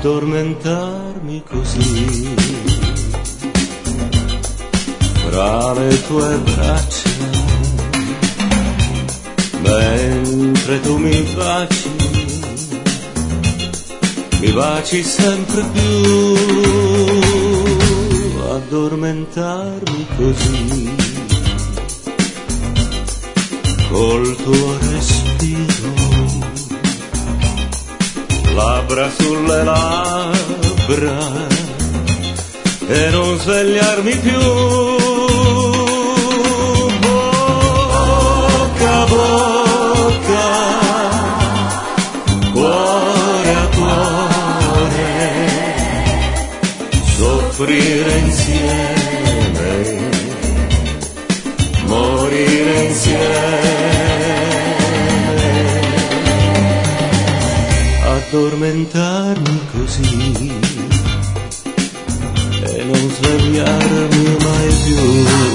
addormentarmi così fra le tue braccia, mentre tu mi baci sempre più, addormentarmi così col tuo respiro, labbra sulle labbra e non svegliarmi più, bocca a bocca, cuore a cuore, soffrire insieme, morire insieme, addormentarmi così e non svegliarmi mai più.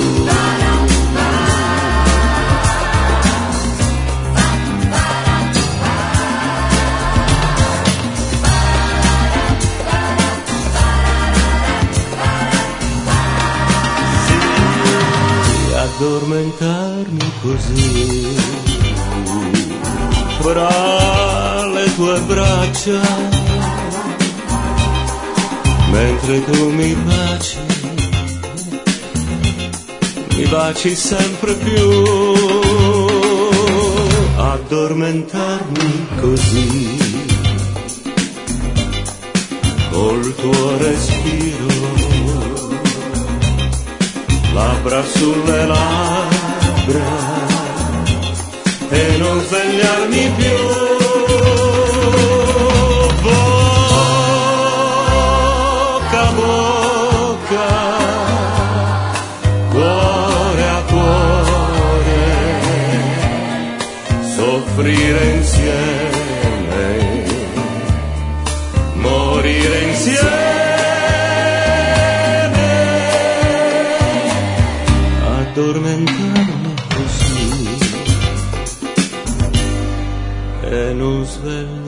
Addormentarmi così fra le tue braccia, mentre tu mi baci sempre più, addormentarmi così col tuo respiro, labbra sulle labbra e non svegliarmi più, bocca a bocca, cuore a cuore, soffrire insieme, morire insieme, addormentarmi così e non svegliarmi.